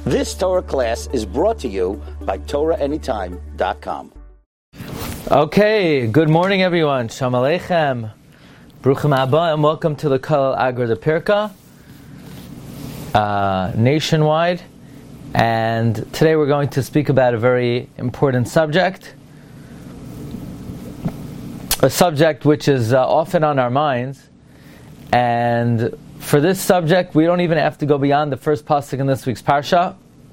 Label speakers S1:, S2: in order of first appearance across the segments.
S1: This Torah class is brought to you by TorahAnytime.com.
S2: Okay, good morning everyone. Shalom Aleichem. Bruchim Haba, and welcome to the Kol Agra de Pirka, nationwide. And today we're going to speak about a very important subject. A subject which is often on our minds. And for this subject, we don't even have to go beyond the first pasuk in this week's parsha.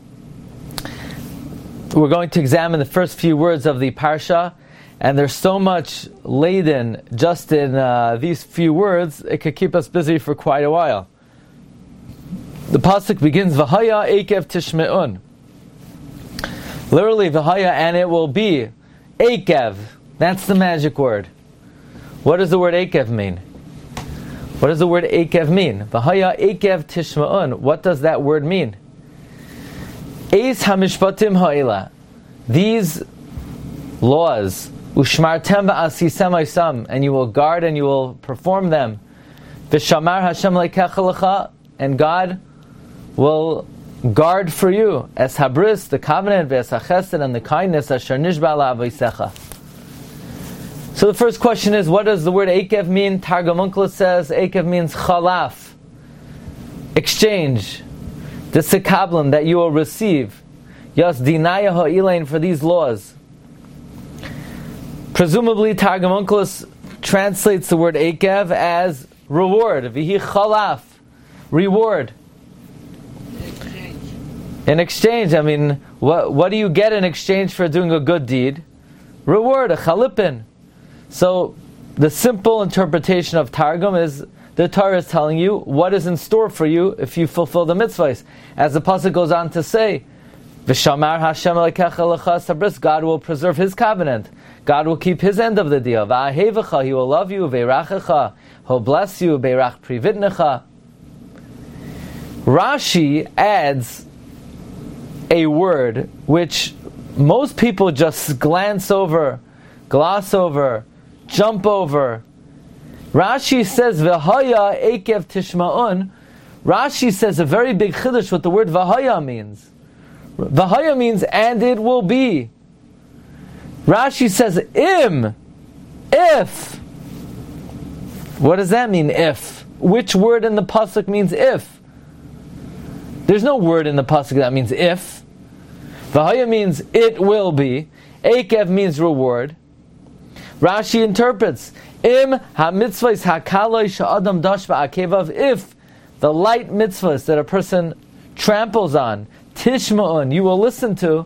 S2: We're going to examine the first few words of the parsha, and there's so much laden just in these few words, it could keep us busy for quite a while. The pasuk begins, V'haya eikev tishme'un. Literally, V'haya, and it will be. Eikev, that's the magic word. What does the word eikev mean? What does the word eikev mean? V'haya eikev tishme'un. What does that word mean? Eis hamishpatim ha'ila. These laws, ushmartem v'asisem oisam, and you will guard and you will perform them. V'shamar Hashem lekecha lecha, and God will guard for you as habris, the covenant, v'es hachesed, and the kindness asher nishba la'avosecha. So the first question is, what does the word eikev mean? Targum Onkelos says eikev means chalaf, exchange, the sekablim that you will receive, yas dinaya ha'ilain, for these laws. Presumably, Targum Onkelos translates the word eikev as reward, vihi chalaf, reward. In exchange, I mean, what do you get in exchange for doing a good deed? Reward, a chalipin. So, the simple interpretation of Targum is, the Torah is telling you what is in store for you if you fulfill the mitzvahs. As the pasuk goes on to say, V'shamar Hashem lekecha lecha sabris, God will preserve His covenant. God will keep His end of the deal. V'ahevecha, He will love you. V'erachecha, He'll bless you. V'erach privitnecha. Rashi adds a word which most people just glance over, gloss over, jump over. Rashi says, V'haya eikev tishma'un. Rashi says a very big chiddush what the word V'haya means. V'haya means, and it will be. Rashi says, if. What does that mean, if? Which word in the pasuk means if? There's no word in the pasuk that means if. V'haya means it will be. Eikev means reward. Rashi interprets, Im ha-mitzvahs ha-kaloi sha'adam dash ba'akevav, if the light mitzvahs that a person tramples on, tishma'un, you will listen to.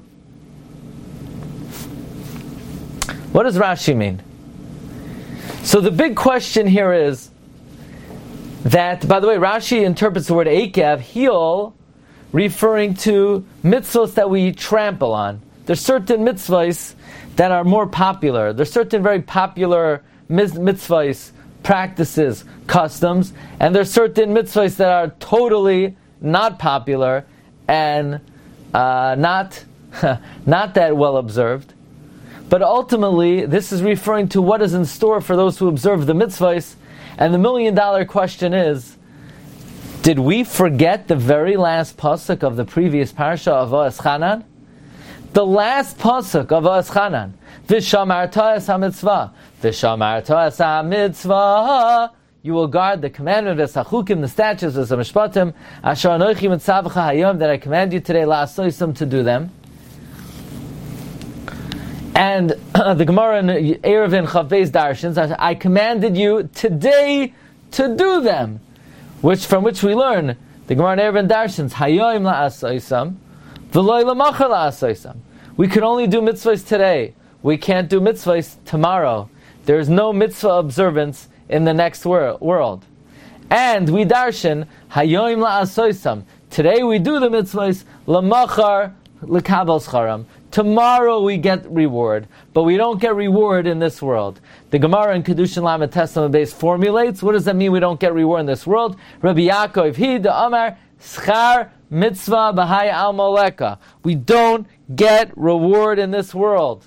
S2: What does Rashi mean? So the big question here is that, by the way, Rashi interprets the word eikev, heel, referring to mitzvahs that we trample on. There's certain mitzvahs that are more popular. There's certain very popular mitzvahs, practices, customs, and there's certain mitzvahs that are totally not popular and not that well observed. But ultimately, this is referring to what is in store for those who observe the mitzvahs. And the $1 million question is, did we forget the very last pasuk of the previous parsha of Va'eschanan? The last pasuk of Va'eschanan, V'shamarta es ha-mitzvah, V'shamarta es ha-mitzvah, you will guard the commandment, V'sachukim, the statutes, V'samishpatim, Asher anochi mitzavcha hayom, that I command you today, la'asoisam, to do them. And the Gemara in Eruvin Chav Beis Darshins, I commanded you today to do them. From which we learn, the Gemara in Eruvin Darshins, Hayom la'asoisam, V'loi lamachar la'asoisam. We can only do mitzvahs today. We can't do mitzvahs tomorrow. There is no mitzvah observance in the next world. And we darshan, Hayom la'asoisam. Today we do the mitzvahs, lamachar l'kabel scharam. Tomorrow we get reward, but we don't get reward in this world. The Gemara in Kedushin Lamed Testament base formulates, what does that mean we don't get reward in this world? Rabbi Yaakov, he, the Amar, schar mitzvah b'hai al moleka. We don't get reward in this world.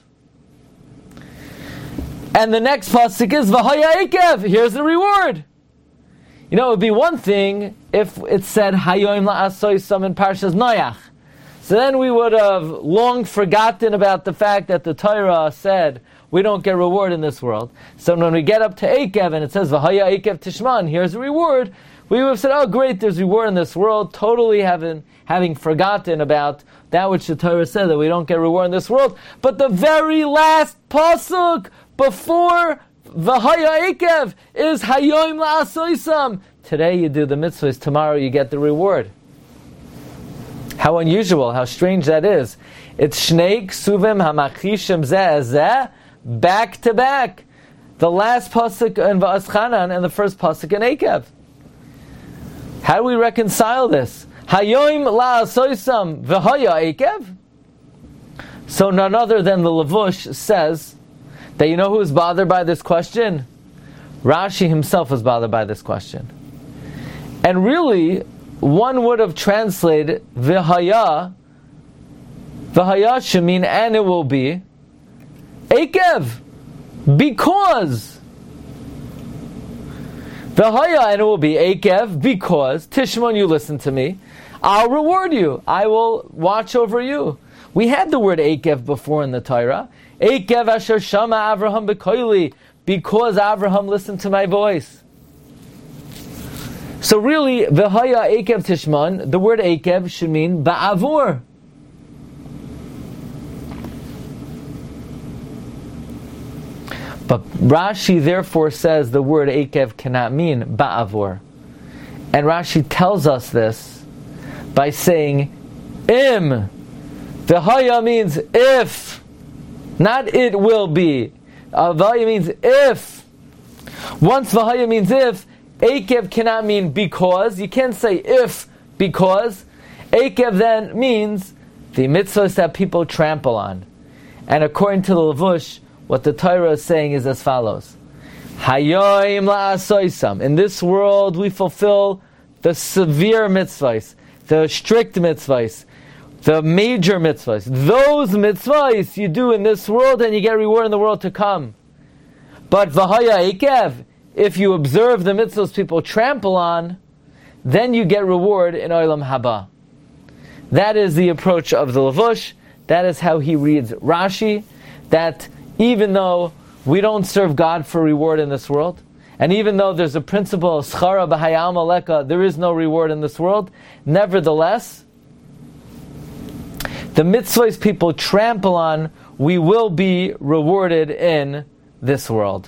S2: And the next pasuk is v'haya eikev. Here's the reward. You know, it would be one thing if it said hayoim la'asoisam in Parshas Noach. So then we would have long forgotten about the fact that the Torah said we don't get reward in this world. So when we get up to Eikev and it says V'haya Eikev Tishman, here's a reward, we would have said, oh great, there's reward in this world, totally having forgotten about that which the Torah said, that we don't get reward in this world. But the very last pasuk before V'haya Eikev is Hayoim La'asoisam. Today you do the mitzvahs, tomorrow you get the reward. How unusual, how strange that is. It's Shnei Ksuvim Hamachishim Zeh Zeh, back to back. The last pasuk in Va'aschanan and the first pasuk in Eikev. How do we reconcile this? Hayoim la'asoisam v'haya Eikev? So none other than the Levush says that you know who is bothered by this question? Rashi himself is bothered by this question. And really, one would have translated v'haya should mean and it will be Eikev, because v'haya, and it will be Eikev, because Tishmon, you listen to me, I'll reward you, I will watch over you. We had the word Eikev before in the Torah. Eikev asher shama Avraham b'koili, because Avraham listened to my voice. So really, v'haya Eikev Tishman, the word Eikev should mean ba'avur. But Rashi therefore says the word Eikev cannot mean ba'avur. And Rashi tells us this by saying im. V'haya means if, not it will be. V'haya means if. Once v'haya means if, Eikev cannot mean because. You can't say if, because. Eikev then means the mitzvahs that people trample on. And according to the Levush, what the Torah is saying is as follows. Hayoim la'asoisam. In this world we fulfill the severe mitzvahs, the strict mitzvahs, the major mitzvahs. Those mitzvahs you do in this world and you get reward in the world to come. But v'haya Eikev, if you observe the mitzvahs people trample on, then you get reward in Olam Haba. That is the approach of the Levush. That is how he reads Rashi, that even though we don't serve God for reward in this world, and even though there's a principle of schara b'hayam aleka, there is no reward in this world, nevertheless, the mitzvahs people trample on, we will be rewarded in this world.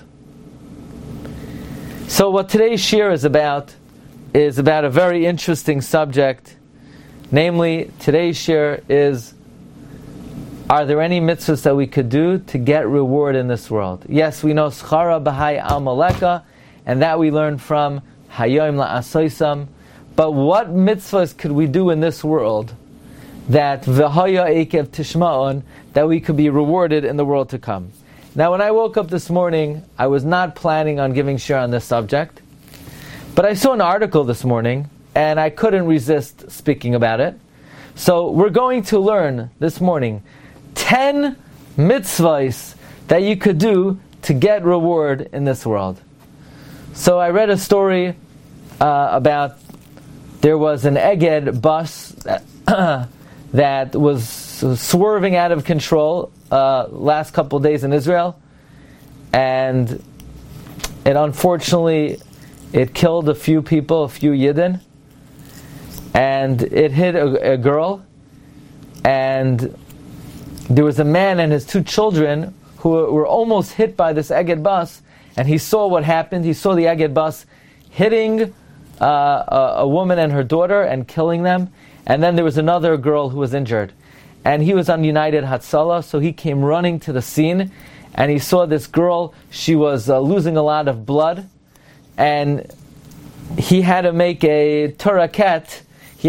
S2: So what today's shir is about a very interesting subject. Namely, today's shir is, are there any mitzvahs that we could do to get reward in this world? Yes, we know schara b'hai al maleka, and that we learn from hayoim la'asoisam. But what mitzvahs could we do in this world that v'haya eikev tishma'on, that we could be rewarded in the world to come? Now, when I woke up this morning, I was not planning on giving shir on this subject, but I saw an article this morning, and I couldn't resist speaking about it. So we're going to learn this morning 10 mitzvahs that you could do to get reward in this world. So I read a story about there was an Eged bus that was swerving out of control last couple of days in Israel, and it unfortunately killed a few people, a few Yidden, and it hit a girl, and there was a man and his 2 children who were almost hit by this Eged bus, and he saw what happened. He saw the Eged bus hitting a woman and her daughter and killing them, and then there was another girl who was injured. And he was on United Hatzalah, so he came running to the scene, and he saw this girl. She was losing a lot of blood, and he had to make a tourniquet. He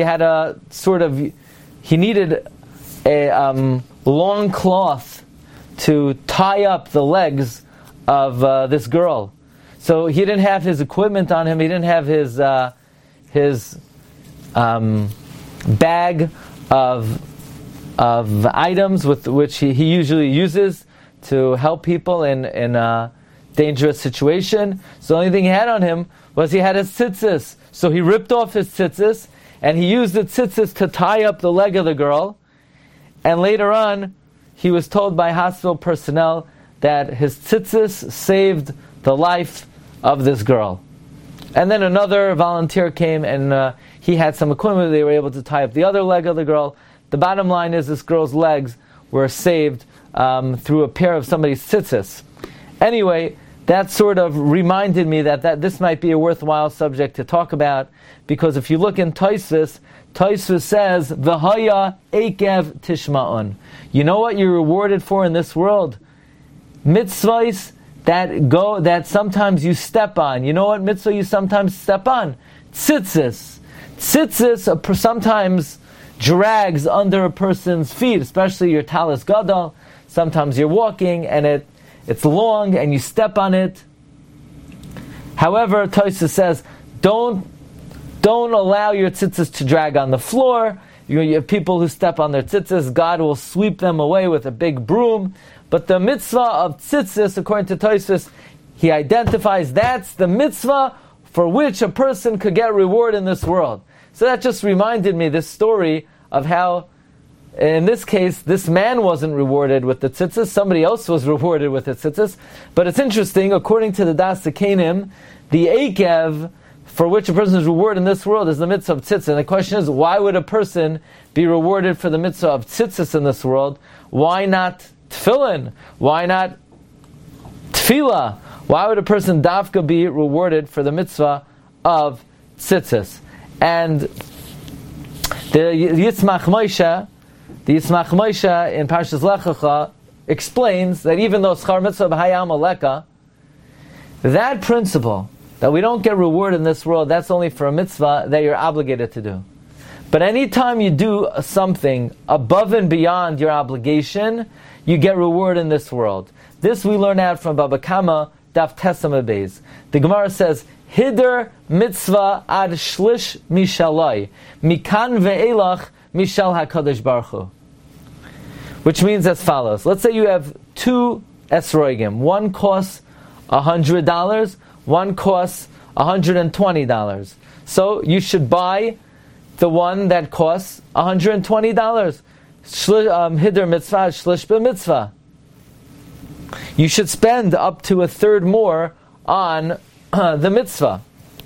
S2: needed a long cloth to tie up the legs of this girl. So he didn't have his equipment on him. He didn't have his bag of items with which he usually uses to help people in a dangerous situation. So the only thing he had on him was he had his tzitzis. So he ripped off his tzitzis, and he used the tzitzis to tie up the leg of the girl, and later on, he was told by hospital personnel that his tzitzis saved the life of this girl. And then another volunteer came and he had some equipment. They were able to tie up the other leg of the girl. The bottom line is this girl's legs were saved through a pair of somebody's tzitzis. Anyway, that sort of reminded me that this might be a worthwhile subject to talk about, because if you look in Tosfos, Tosfos says, V'haya ekev tishma'un. You know what you're rewarded for in this world? Mitzvahs that sometimes you step on. You know what mitzvah you sometimes step on? Tzitzis. Tzitzis sometimes drags under a person's feet, especially your talis gadol. Sometimes you're walking and it's long and you step on it. However, Tosfos says, don't allow your tzitzis to drag on the floor. You have people who step on their tzitzis, God will sweep them away with a big broom. But the mitzvah of tzitzis, according to Tosfos, he identifies that's the mitzvah for which a person could get reward in this world. So that just reminded me this story of how, in this case, this man wasn't rewarded with the tzitzis, somebody else was rewarded with the tzitzis. But it's interesting, according to the Das Kenim, the ekev for which a person's reward in this world is the mitzvah of tzitzis. And the question is, why would a person be rewarded for the mitzvah of tzitzis in this world? Why not tefillin? Why not tefillah? Why would a person dafka be rewarded for the mitzvah of tzitzis? And the Yitzmach Moshe in Parshas Lech Lecha explains that even though schar mitzvah b'hayam aleka, that principle that we don't get reward in this world, that's only for a mitzvah that you're obligated to do. But anytime you do something above and beyond your obligation, you get reward in this world. This we learn out from Baba Kama, Daf Tesam Beis. The Gemara says, Hider mitzvah ad shlish mishalai, mikan ve'elach mishal HaKadosh Baruch Hu. Which means as follows. Let's say you have two esrogim. One costs $100, one costs $120. So you should buy the one that costs $120. Hider mitzvah shlish b'mitzvah. You should spend up to a third more on the mitzvah.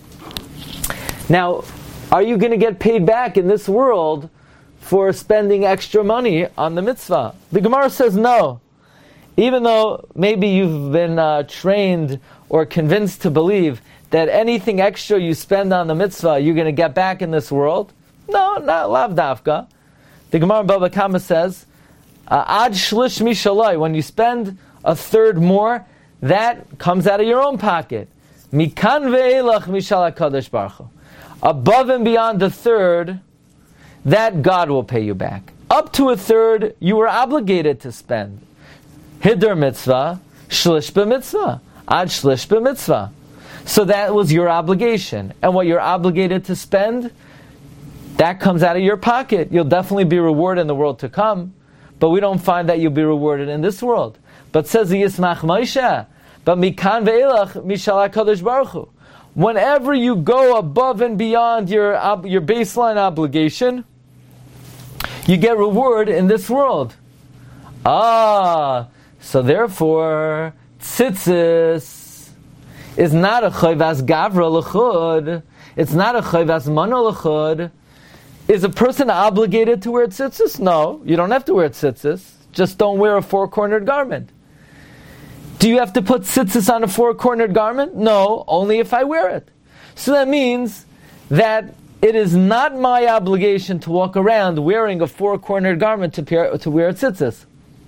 S2: Now, are you going to get paid back in this world for spending extra money on the mitzvah? The Gemara says no. Even though maybe you've been trained or convinced to believe that anything extra you spend on the mitzvah you're going to get back in this world. No, not lav dafka. The Gemara in Baba Kama says, ad shlish mishalai, when you spend a third more, that comes out of your own pocket. Mikan ve'elach mishal HaKadosh Baruch Hu. Above and beyond the third, that God will pay you back. Up to a third, you were obligated to spend. Hider mitzvah, shlish b'mitzvah, ad shlish b'mitzvah. So that was your obligation. And what you're obligated to spend, that comes out of your pocket. You'll definitely be rewarded in the world to come, but we don't find that you'll be rewarded in this world. But says the Yismach Moshe, but mikan ve'elach mishal HaKadosh Baruch Hu. Whenever you go above and beyond your baseline obligation, you get reward in this world. So therefore, tzitzis is not a chayvas gavra l'chud. It's not a chayvas mana l'chud. Is a person obligated to wear tzitzis? No, you don't have to wear tzitzis. Just don't wear a four-cornered garment. Do you have to put tzitzis on a four-cornered garment? No, only if I wear it. So that means that it is not my obligation to walk around wearing a four-cornered garment to wear tzitzis.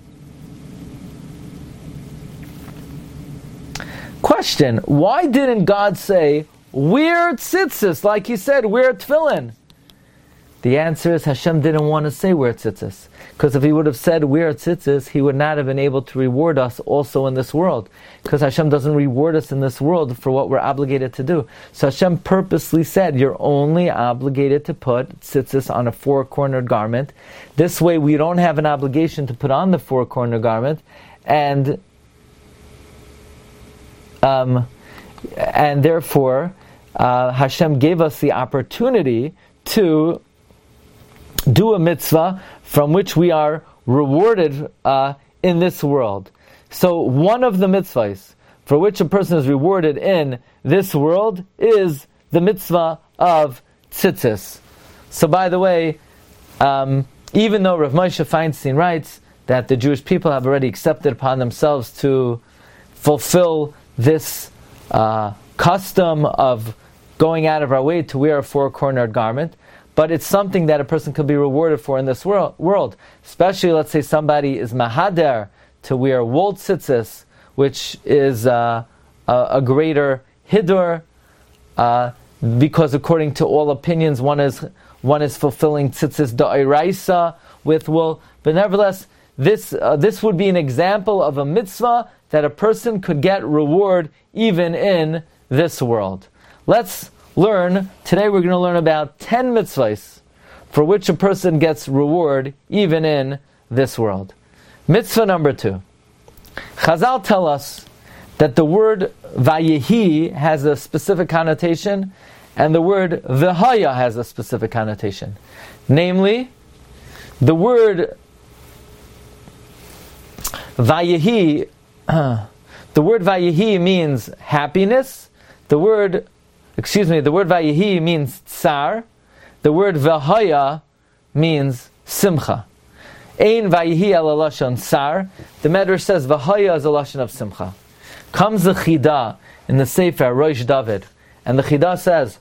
S2: Question, why didn't God say, wear tzitzis, like He said, wear tefillin? The answer is Hashem didn't want to say wear tzitzis. Because if He would have said wear tzitzis, He would not have been able to reward us also in this world. Because Hashem doesn't reward us in this world for what we're obligated to do. So Hashem purposely said, you're only obligated to put tzitzis on a four-cornered garment. This way we don't have an obligation to put on the four-cornered garment. And therefore, Hashem gave us the opportunity to do a mitzvah from which we are rewarded in this world. So one of the mitzvahs for which a person is rewarded in this world is the mitzvah of tzitzis. So by the way, even though Rav Moshe Feinstein writes that the Jewish people have already accepted upon themselves to fulfill this custom of going out of our way to wear a four-cornered garment, but it's something that a person could be rewarded for in this world. Especially, let's say somebody is mahader to wear wool tzitzis, which is a greater hidur, because according to all opinions, one is fulfilling tzitzis da'iraisa with wool. But nevertheless, this would be an example of a mitzvah that a person could get reward even in this world. Let's learn, today we're going to learn about 10 mitzvahs for which a person gets reward even in this world. Mitzvah number 2. Chazal tell us that the word vayehi has a specific connotation and the word v'haya has a specific connotation. Namely, the word vayehi, means happiness. The word vayehi means tsar. The word v'haya means simcha. Ein vayehi ala lashon tsar. The Medrash says v'haya is a lashon of simcha. Comes the Chida in the Sefer Rosh David, and the Chida says,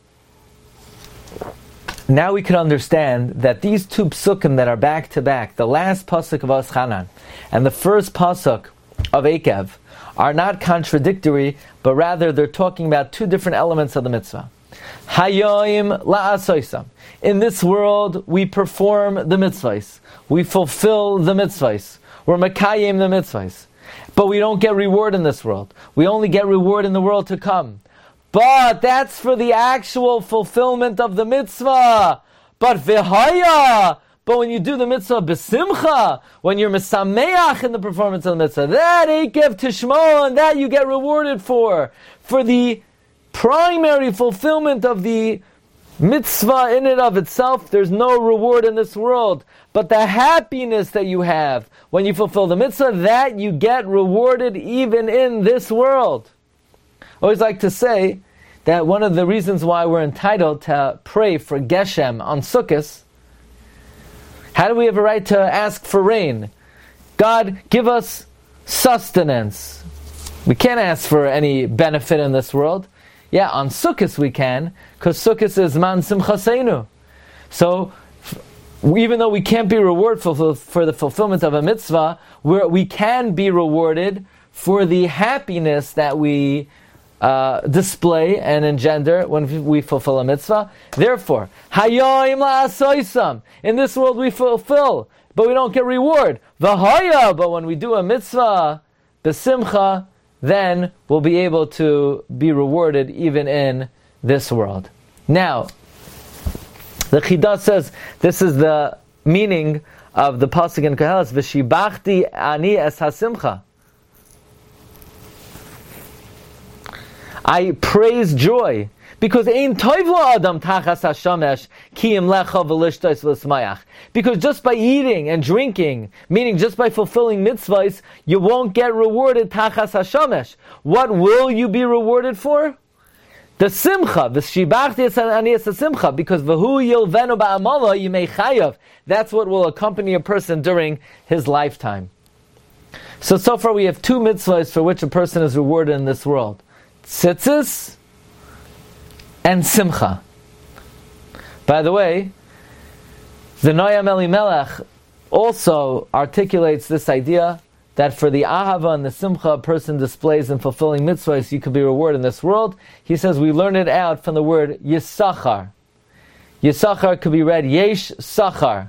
S2: now we can understand that these two psukim that are back to back, the last pasuk of Oschanan and the first pasuk of Ekev, are not contradictory, but rather they're talking about two different elements of the mitzvah. Hayoim la'asoisam. In this world, we perform the mitzvahs. We fulfill the mitzvahs. We're makayim the mitzvahs. But we don't get reward in this world. We only get reward in the world to come. But that's for the actual fulfillment of the mitzvah. But v'haya, but when you do the mitzvah b'simcha, when you're mesameach in the performance of the mitzvah, that eikev tishmo, and that you get rewarded for the primary fulfillment of the mitzvah in and of itself, there's no reward in this world. But the happiness that you have when you fulfill the mitzvah, that you get rewarded even in this world. I always like to say that one of the reasons why we're entitled to pray for Geshem on Sukkot, how do we have a right to ask for rain? God, give us sustenance. We can't ask for any benefit in this world. Yeah, on Sukkot we can, because Sukkot is man simchaseinu. So, even though we can't be rewarded for the fulfillment of a mitzvah, we can be rewarded for the happiness that we display and engender when we fulfill a mitzvah. Therefore, hayoim la'asoisam. In this world we fulfill, but we don't get reward. V'haya, but when we do a mitzvah, b'simcha, then we'll be able to be rewarded even in this world. Now, the Chida says this is the meaning of the pasuk in Koheles, V'shibachti ani es hasimcha. I praise joy, because ein toiv lo adam tachas hashamesh ki im lecha v'lishtos v'smayach. Because just by eating and drinking, meaning just by fulfilling mitzvahs, you won't get rewarded tachas hashamesh. What will you be rewarded for? The simcha, the shibachti ani es simcha, because v'hu yilvenu ba'amala yimei chayav. That's what will accompany a person during his lifetime. So far we have two mitzvahs for which a person is rewarded in this world. Tzitzis and simcha. By the way, the Noam Elimelech also articulates this idea that for the ahava and the simcha a person displays in fulfilling mitzvahs, you could be rewarded in this world. He says we learn it out from the word yisachar. Yisachar could be read yesh sachar.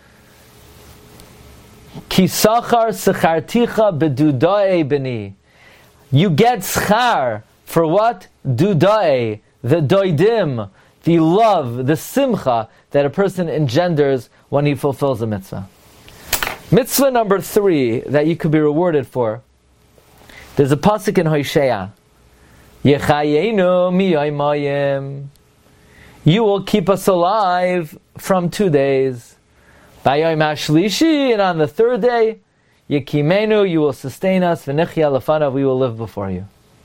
S2: Ki sachar secharticha bedudae beni. You get schar for what? Dudae, the doidim, the love, the simcha that a person engenders when he fulfills a mitzvah. Mitzvah number 3 that you could be rewarded for. There's a pasuk in Hosea. Yechayenu miyomayim. You will keep us alive from 2 days. Bayom hashlishi, and on the third day, Yekimenu, you will sustain us, v'nichya lefanav, we will live before you.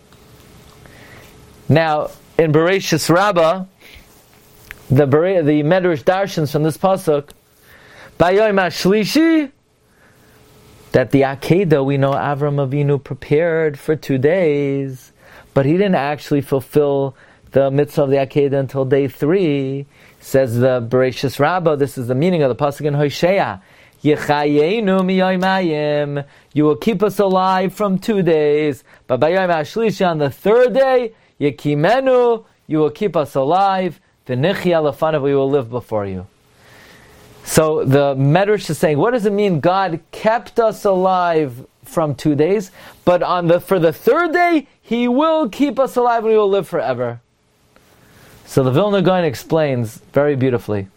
S2: Now, in Bereshis Rabbah, the Medrash Darshans from this pasuk, Bayom hashlishi, that the Akedah, we know Avram Avinu prepared for 2 days, but he didn't actually fulfill the mitzvah of the Akedah until day 3. Says the Bereshis Rabbah, this is the meaning of the pasuk in Hosea. Yechayenu miyoymayim, you will keep us alive from 2 days, but bayom hashlishi, on the third day, Yekimenu, you will keep us alive, v'nichya lefanav, we will live before you. So the Medrash is saying, what does it mean God kept us alive from 2 days, but for the third day, He will keep us alive and we will live forever? So the Vilna Gaon explains very beautifully.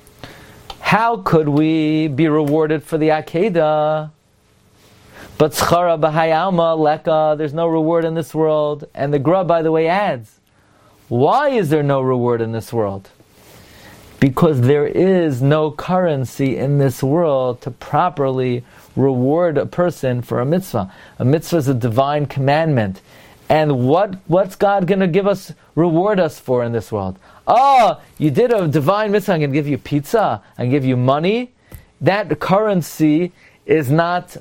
S2: How could we be rewarded for the Akedah? But Tzchara b'hai alma leka, there's no reward in this world. And the Gra, by the way, adds, why is there no reward in this world? Because there is no currency in this world to properly reward a person for a mitzvah. A mitzvah is a divine commandment. And what's God going to reward us for in this world? Oh, you did a divine mitzvah, I'm going to give you pizza, I'm going to give you money. That currency is not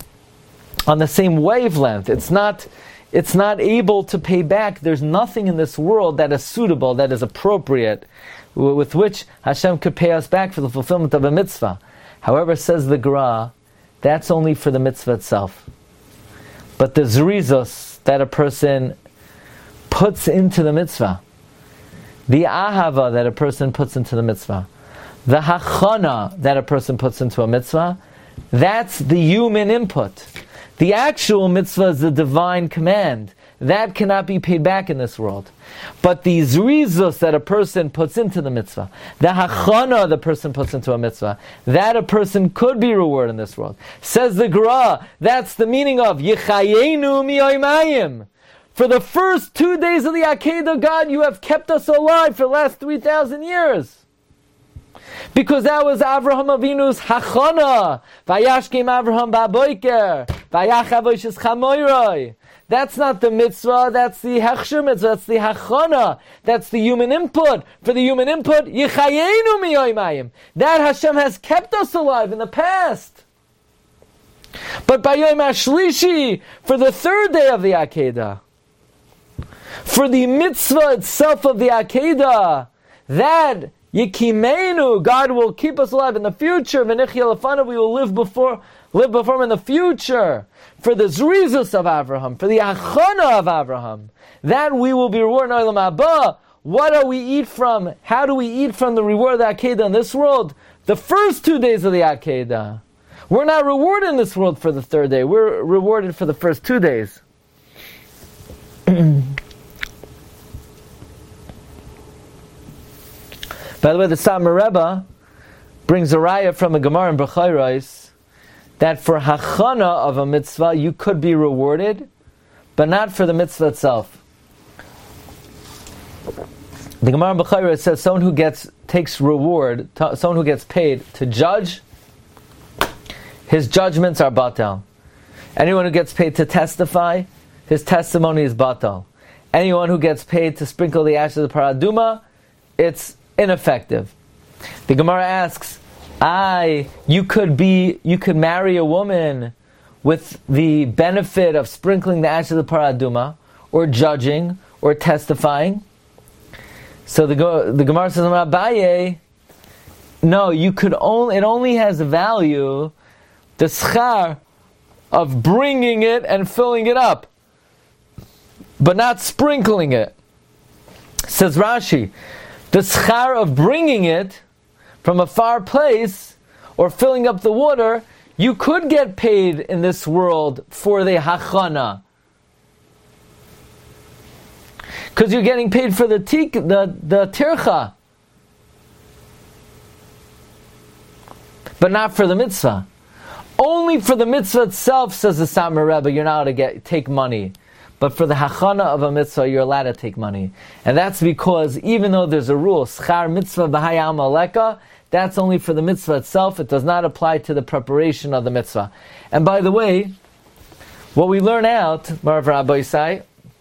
S2: on the same wavelength. It's not able to pay back. There's nothing in this world that is suitable, that is appropriate, with which Hashem could pay us back for the fulfillment of a mitzvah. However, says the Gra, that's only for the mitzvah itself. But the zrizos that a person puts into the mitzvah, the ahava that a person puts into the mitzvah, the hachana that a person puts into a mitzvah, that's the human input. The actual mitzvah is the divine command. That cannot be paid back in this world. But the zrizos that a person puts into the mitzvah, the hachana the person puts into a mitzvah, that a person could be rewarded in this world. Says the Gra, that's the meaning of Yechayenu miyoymayim. For the first 2 days of the Akedah, God, you have kept us alive for the last 3,000 years. Because that was Avraham Avinu's hachana. Vayashkem Avraham ba'boiker. Vayachav oishes chamoiroi. That's not the mitzvah, that's the hechsher mitzvah, that's the hachana. That's the human input. For the human input, yichayenu miyoymayim. That Hashem has kept us alive in the past. But bayom hashlishi, for the third day of the Akedah, for the mitzvah itself of the Akedah, that Yekimenu, God will keep us alive in the future. V'nichya lefanav, we will live before Him in the future. For the zrizus of Avraham, for the achana of Avraham, that we will be rewarded in Olam Haba. What do we eat from? How do we eat from the reward of the Akedah in this world? The first 2 days of the Akedah. We're not rewarded in this world for the third day. We're rewarded for the first 2 days. By the way, the Satmar Rebbe brings a raya from a Gemara in Bechayros that for hachana of a mitzvah you could be rewarded, but not for the mitzvah itself. The Gemara in Bechayros says someone who takes reward, someone who gets paid to judge, his judgments are batal. Anyone who gets paid to testify, his testimony is batal. Anyone who gets paid to sprinkle the ashes of paraduma, it's ineffective. The Gemara asks, you could marry a woman with the benefit of sprinkling the ashes of paraduma, or judging, or testifying. So the Gemara says, Abaye, no, it only has a value, the schar of bringing it and filling it up, but not sprinkling it. Says Rashi, the schar of bringing it from a far place or filling up the water, you could get paid in this world for the hachana. Because you're getting paid for the tircha. But not for the mitzvah. Only for the mitzvah itself, says the Satmar Rebbe, you're not allowed to take money. But for the hachana of a mitzvah, you're allowed to take money. And that's because even though there's a rule, schar mitzvah b'hai alma leka, that's only for the mitzvah itself. It does not apply to the preparation of the mitzvah. And by the way, what we learn out, Marav Rabbi Isai,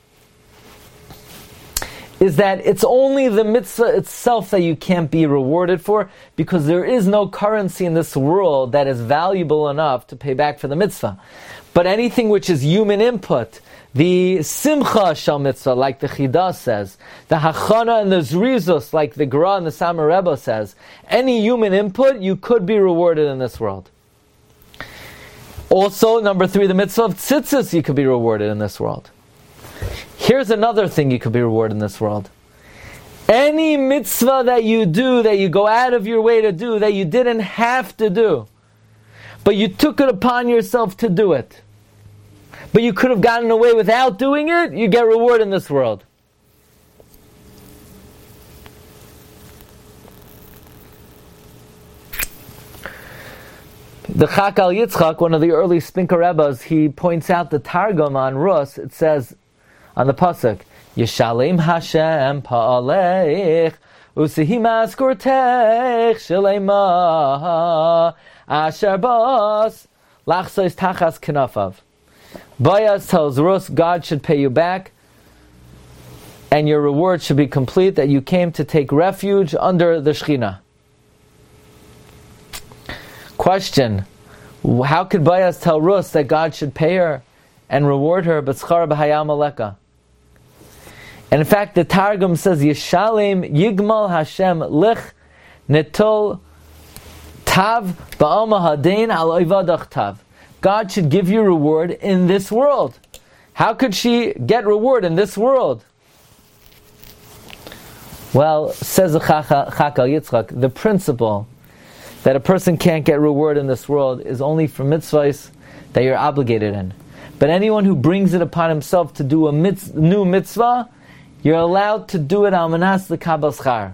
S2: is that it's only the mitzvah itself that you can't be rewarded for, because there is no currency in this world that is valuable enough to pay back for the mitzvah. But anything which is human input, the simcha shel mitzvah, like the Chidah says, the hachana and the zrizus, like the Gra and the Samar Rebbe says, any human input, you could be rewarded in this world. Also, number 3, the mitzvah of tzitzis, you could be rewarded in this world. Here's another thing you could be rewarded in this world. Any mitzvah that you do, that you go out of your way to do, that you didn't have to do, but you took it upon yourself to do it, but you could have gotten away without doing it, you get reward in this world. The Chakal Yitzchak, one of the early Spinker Rebbes, he points out the Targum on Rus. It says on the pasuk, Yeshalem Hashem pa'aleich usihi maskurtech shalema asher bas lachsois tachas kinafav. Boaz tells Rus, God should pay you back, and your reward should be complete, that you came to take refuge under the Shekhinah. Question: how could Boaz tell Rus that God should pay her and reward her, but schar b'hayam aleka? And in fact, the Targum says, Yeshalem yigmal Hashem lich netol tav ba'alma hadein al oivadach tav. God should give you reward in this world. How could she get reward in this world? Well, says the Chakal Yitzchak, the principle that a person can't get reward in this world is only for mitzvahs that you're obligated in. But anyone who brings it upon himself to do a new mitzvah, you're allowed to do it al manas l'kabel schar.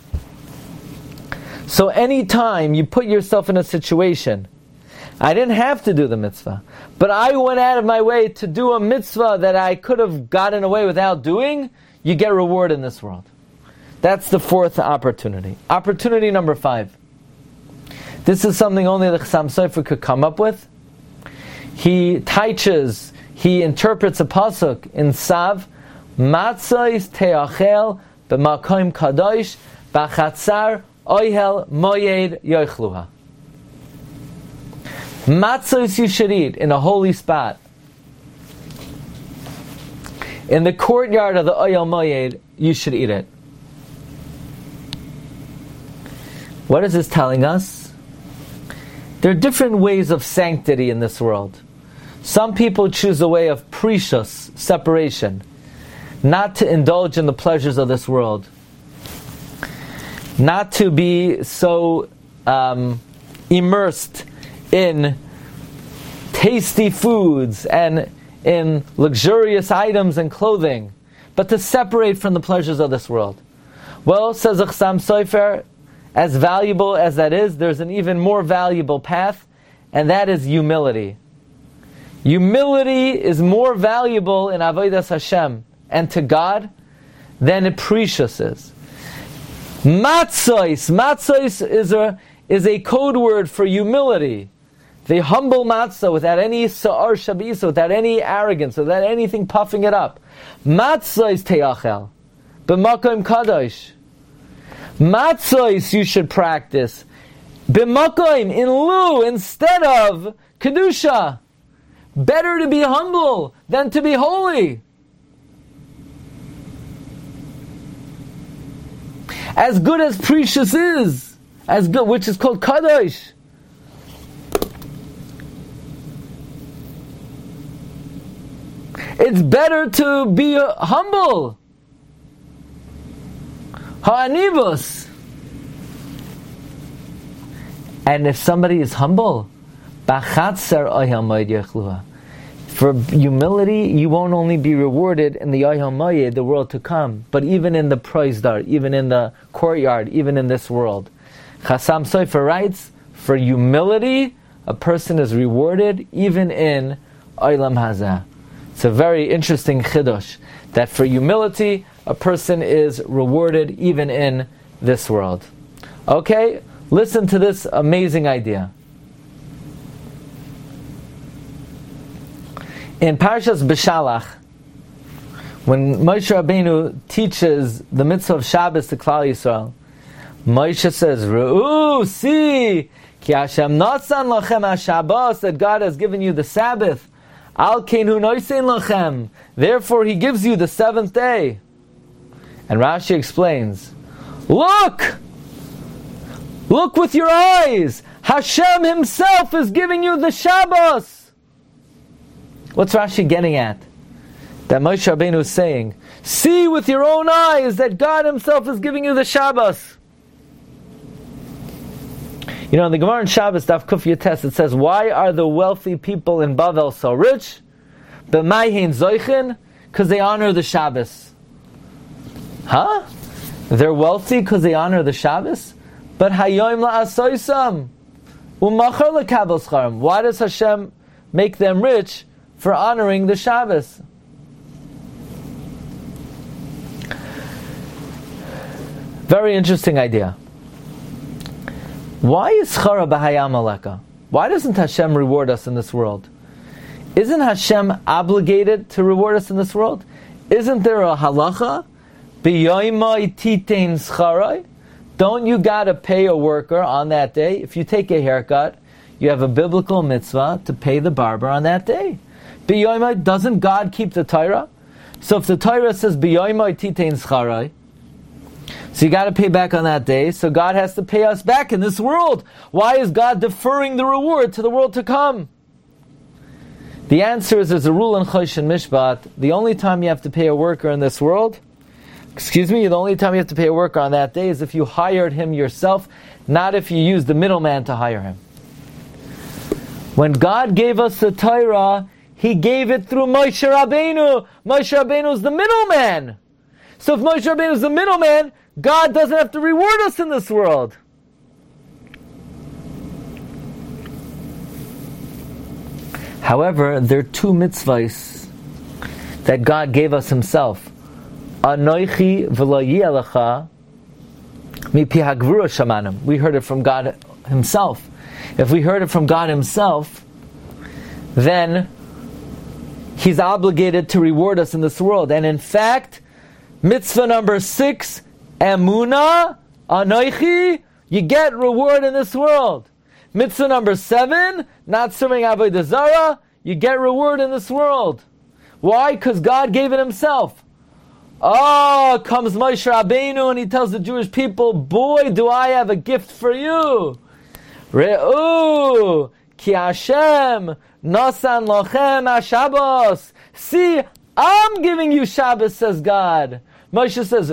S2: So anytime you put yourself in a situation, I didn't have to do the mitzvah, but I went out of my way to do a mitzvah that I could have gotten away without doing, you get reward in this world. That's the 4th opportunity. Opportunity number 5. This is something only the Chassam Sofer could come up with. He teaches, he interprets a pasuk in Sav, Matzos teachel b'makom kadosh b'chatzar oihel moyed yochluha. Matzos you should eat in a holy spot. In the courtyard of the Oyel Moyed, you should eat it. What is this telling us? There are different ways of sanctity in this world. Some people choose a way of precious separation, not to indulge in the pleasures of this world, not to be so immersed in tasty foods and in luxurious items and clothing, but to separate from the pleasures of this world. Well, says the Chassam Sofer, as valuable as that is, there's an even more valuable path, and that is humility. Humility is more valuable in Avodas Hashem and to God than precious is. Matzos is a code word for humility. The humble matzah without any sa'ar shabisa, without any arrogance, without anything puffing it up. Matzos teachel b'makom kadosh. Matzos you should practice b'makom, in lieu, instead of kedusha. Better to be humble than to be holy. As good as precious is, as good, which is called kadosh. It's better to be humble. Ha'anivus. And if somebody is humble, for humility, you won't only be rewarded in the Oyel Moyed, the world to come, but even in the Proizdar, even in the courtyard, even in this world. Chassam Sofer writes, for humility, a person is rewarded even in Olam Hazeh. It's a very interesting chidush, that for humility, a person is rewarded even in this world. Okay, Listen to this amazing idea. In Parshas Beshalach, when Moshe Rabbeinu teaches the mitzvah of Shabbos to Klal Yisrael, Moshe says, "Re'u, see, ki Hashem nasan lachem haShabbos, that God has given you the Sabbath. Al keinu noisein lachem, therefore He gives you the seventh day." And Rashi explains, Look with your eyes. Hashem Himself is giving you the Shabbos. What's Rashi getting at? That Moshe Rabbeinu is saying, see with your own eyes that God Himself is giving you the Shabbos. You know, in the Gemara in Shabbos, Daf Kuf Yates, it says, why are the wealthy people in Bavel so rich? B'mayhin zoichin? Because they honor the Shabbos. Huh? They're wealthy because they honor the Shabbos? But hayoim la'asoisam u'machar lekabel scharim. Why does Hashem make them rich for honoring the Shabbos? Very interesting idea. Why is schara b'hayam aleka? Why doesn't Hashem reward us in this world? Isn't Hashem obligated to reward us in this world? Isn't there a halacha? B'yoymai titein scharai? Don't you gotta pay a worker on that day? If you take a haircut, you have a biblical mitzvah to pay the barber on that day. B'yoymai, doesn't God keep the Torah? So if the Torah says b'yoymai titein scharai, so you got to pay back on that day, so God has to pay us back in this world. Why is God deferring the reward to the world to come? The answer is there's a rule in Chosh and Mishpat. The only time you have to pay a worker in this world, the only time you have to pay a worker on that day is if you hired him yourself, not if you used the middleman to hire him. When God gave us the Torah, He gave it through Moshe Rabbeinu. Moshe Rabbeinu is the middleman. So if Moshe Rabbeinu is the middleman, God doesn't have to reward us in this world. However, there are two mitzvahs that God gave us Himself. Anoichi v'lo yiyalecha mipi hagvura shamanim. We heard it from God Himself. If we heard it from God Himself, then He's obligated to reward us in this world. And in fact, mitzvah number 6, Emunah, Anoichi, you get reward in this world. Mitzvah number 7, not serving Avodah Zarah, you get reward in this world. Why? Because God gave it Himself. Oh, comes Moshe Rabbeinu and he tells the Jewish people, boy, do I have a gift for you. Re'u, ki Hashem, nasan lochem ha-Shabbos. See, I'm giving you Shabbos, says God. Moshe says,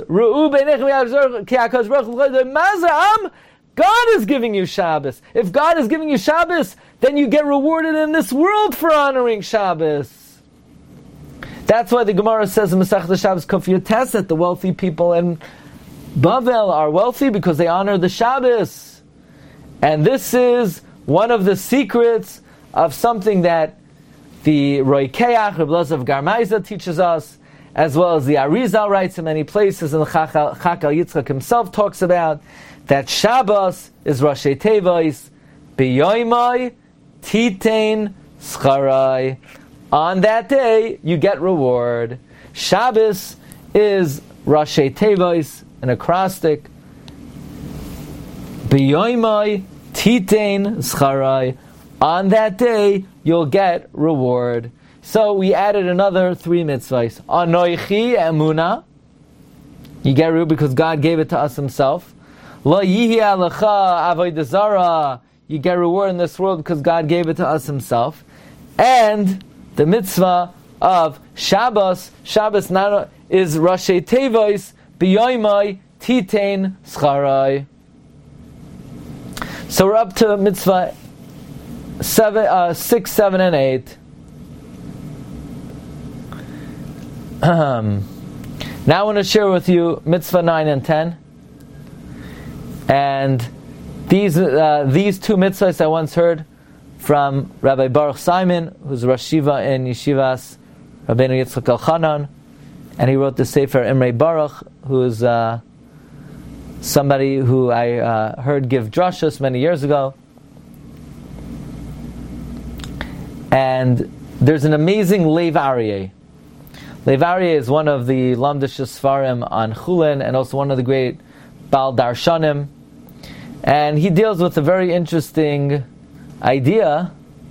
S2: God is giving you Shabbos. If God is giving you Shabbos, then you get rewarded in this world for honoring Shabbos. That's why the Gemara says in Masechta Shabbos Kuf Yates that the wealthy people in Bavel are wealthy because they honor the Shabbos. And this is one of the secrets of something that the Roikeach, Reb Elazar of Garmaiza teaches us, as well as the Arizal writes in many places, and the Chakal Yitzchak himself talks about, that Shabbos is Rashi Teivos, B'yoymai Titein Scharai. On that day, you get reward. Shabbos is Rashi Teivos, an acrostic. B'yoymai Titein Scharai. On that day, you'll get reward. So we added another 3 mitzvahs. Anoichi Emunah. You get reward because God gave it to us Himself. Lo yihi alecha avodah zarah. You get reward in this world because God gave it to us Himself. And the mitzvah of Shabbos. Shabbos is Rashi Teivos B'yoymai Titein Scharai. So we're up to mitzvah 6, 7, and 8. Now I want to share with you mitzvah 9 and 10. And these 2 mitzvahs I once heard from Rabbi Baruch Simon, who's Rosh Shiva in Yeshivas Rabbeinu Yitzchak Elchanan, and he wrote the Sefer Imrei Baruch, who is somebody who I heard give drashos many years ago. And there's an amazing Lev Aryeh. Lev Aryeh is one of the Lamdish Sfarim on Chulin, and also one of the great Baal Darshanim. And he deals with a very interesting idea.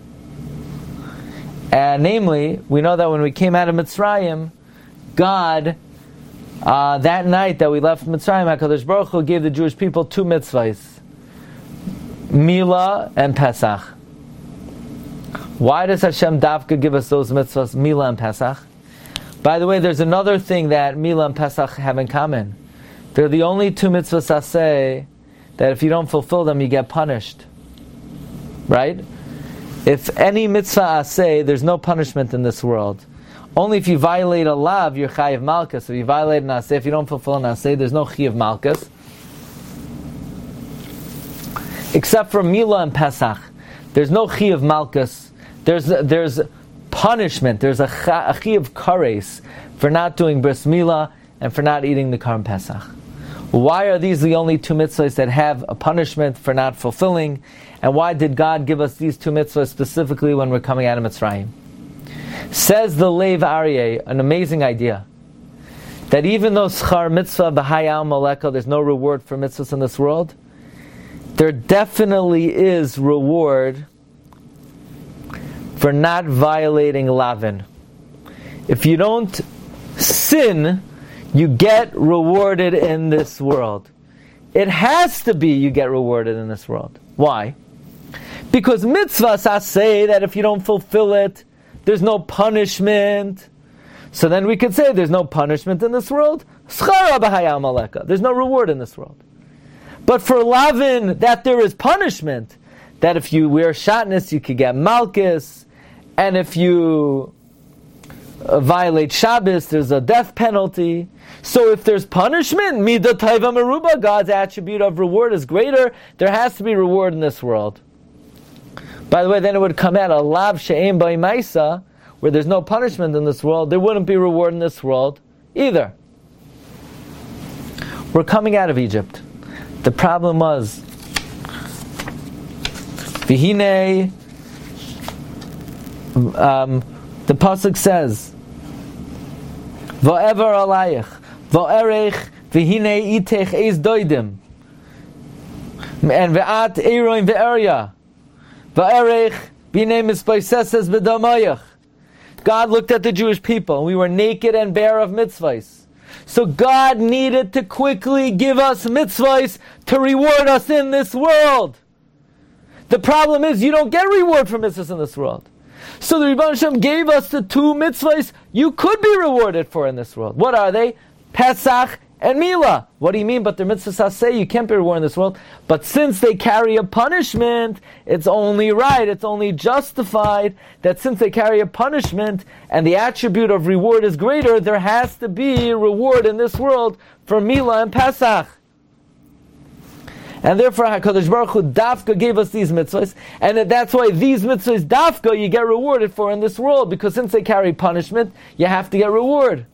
S2: And namely, we know that when we came out of Mitzrayim, God, that night that we left Mitzrayim, HaKadosh Baruch Hu gave the Jewish people two mitzvahs, Milah and Pesach. Why does Hashem Davka give us those mitzvahs, Milah and Pesach? By the way, there's another thing that Milah and Pesach have in common. They're the only two mitzvahs aseh that if you don't fulfill them, you get punished. Right? If any mitzvah aseh, there's no punishment in this world. Only if you violate a lav, you're chayiv malchus. If you violate an aseh, if you don't fulfill an aseh, there's no chayiv malchus. Except for Milah and Pesach. There's no chayiv malchus. There's punishment. There's a chayiv kares for not doing bris milah and for not eating the Karm Pesach. Why are these the only two mitzvahs that have a punishment for not fulfilling? And why did God give us these two mitzvahs specifically when we're coming out of Mitzrayim? Says the Lev Aryeh, an amazing idea, that even though schar mitzvah b'hayal maleka, there's no reward for mitzvahs in this world, there definitely is reward for not violating lavin. If you don't sin, you get rewarded in this world. It has to be you get rewarded in this world. Why? Because mitzvahs say that if you don't fulfill it, there's no punishment. So then we could say there's no punishment in this world. Schara b'hayal maleka. There's no reward in this world. But for lavin, that there is punishment. That if you wear shatnez, you could get malchus. And if you violate Shabbos, there's a death penalty. So if there's punishment, midah taiva meruba, God's attribute of reward is greater, there has to be reward in this world. By the way, then it would come out a lav she'ein by maisa, where there's no punishment in this world, there wouldn't be reward in this world either. We're coming out of Egypt. The problem was, v'hinei, the pasuk says, "Va'ever alayich, va'erech, v'hinei itech eis doidim, and ve'at eiroin ve'erya, va'erech, v'hinei mispaiseses b'damayach." God looked at the Jewish people, and we were naked and bare of mitzvahs. So God needed to quickly give us mitzvahs to reward us in this world. The problem is, you don't get reward for mitzvahs in this world. So the Rebbeinu Shem gave us the two mitzvahs you could be rewarded for in this world. What are they? Pesach and Milah. What do you mean? But they're mitzvahs say you can't be rewarded in this world. But since they carry a punishment, it's only right, it's only justified that since they carry a punishment and the attribute of reward is greater, there has to be reward in this world for Milah and Pesach. And therefore, HaKadosh Baruch Hu Dafka gave us these mitzvahs, and that's why these mitzvahs Dafka you get rewarded for in this world, because since they carry punishment, you have to get reward.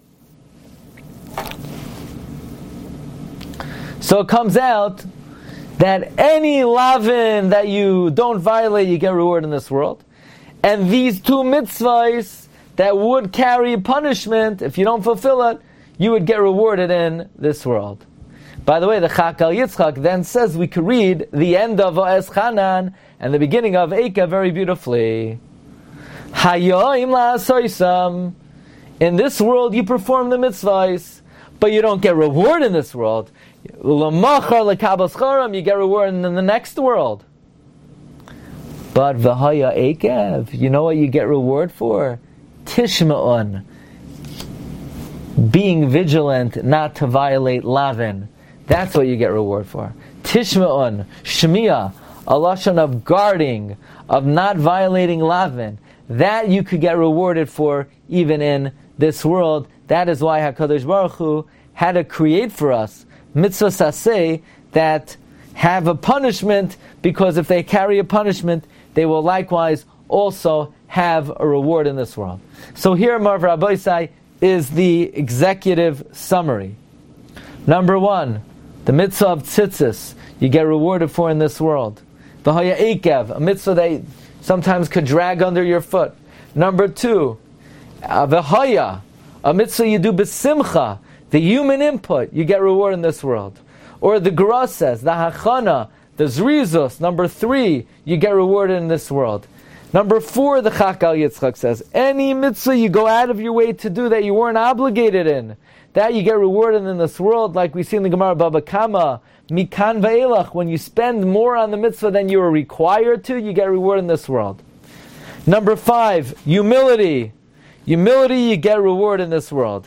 S2: So it comes out that any lavin that you don't violate, you get reward in this world. And these two mitzvahs that would carry punishment, if you don't fulfill it, you would get rewarded in this world. By the way, the Chakal Yitzchak then says we could read the end of Eschanan and the beginning of Eika very beautifully. Hayoim la'asoisam. In this world you perform the mitzvahs, but you don't get reward in this world. L'machar l'kabel scharam, you get reward in the next world. But v'haya Eikev, you know what you get reward for? Tishma'un. Being vigilant not to violate lavin. That's what you get reward for. Tishma'un, shmiya, a lashon of guarding, of not violating lavin. That you could get rewarded for even in this world. That is why HaKadosh Baruch Hu had to create for us mitzvahs aseh that have a punishment, because if they carry a punishment, they will likewise also have a reward in this world. So here, Marv Rabbi Isai, is the executive summary. Number one, The mitzvah of tzitzis, you get rewarded for in this world. V'haya eikev, a mitzvah that sometimes could drag under your foot. Number 2, v'haya, a mitzvah you do b'simcha, the human input, you get reward in this world. Or the Gemara says, the hachana, the zrizus, number 3, you get rewarded in this world. Number 4, the Chakal Yitzchak says, any mitzvah you go out of your way to do that you weren't obligated in, that you get rewarded in this world, like we see in the Gemara Baba Kama, Mikan Ve'elach, when you spend more on the mitzvah than you are required to, you get reward in this world. Number 5, humility. Humility, you get reward in this world.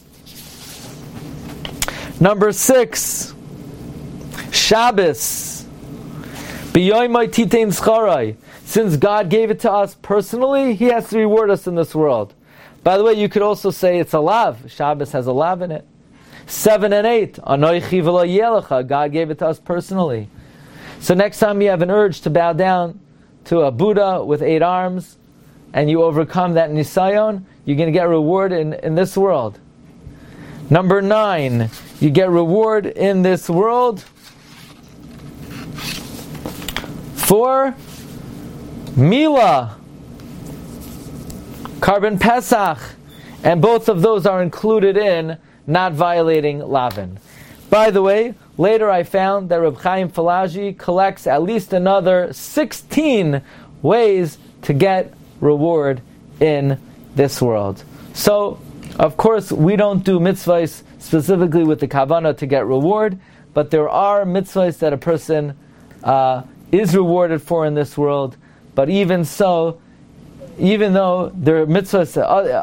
S2: Number 6, Shabbos. B'yoymai titein scharai. Since God gave it to us personally, He has to reward us in this world. By the way, you could also say it's a lav. Shabbos has a lav in it. 7 and 8, Anoichi v'lo yelecha. God gave it to us personally. So next time you have an urge to bow down to a Buddha with 8 arms, and you overcome that nisayon, you're going to get reward in this world. Number 9, you get reward in this world for Mila, Carbon Pesach, and both of those are included in not violating Lavin. By the way, later I found that Reb Chaim Falaji collects at least another 16 ways to get reward in this world. So, of course, we don't do mitzvahs specifically with the kavanah to get reward, but there are mitzvahs that a person is rewarded for in this world. But even so, even though there are mitzvahs,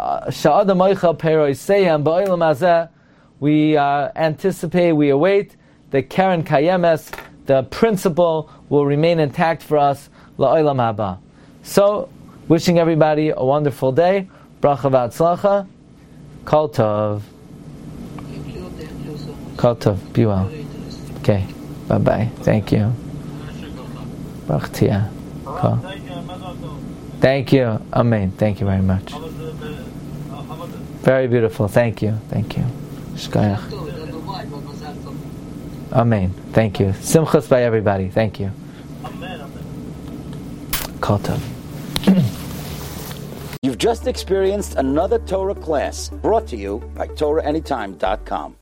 S2: we anticipate, we await the Karen Kayemes, the principle will remain intact for us, la'olam haba. So, wishing everybody a wonderful day. Bracha v'atzlacha. Kol tov. Kol tov. Be well. Okay. Bye-bye. Thank you. Baruch Tia. Thank you. Amen. Thank you very much. Very beautiful. Thank you. Thank you. Shkayach. Amen. Thank you. Simchas by everybody. Thank you. Kol tov.
S1: You've just experienced another Torah class brought to you by TorahAnytime.com.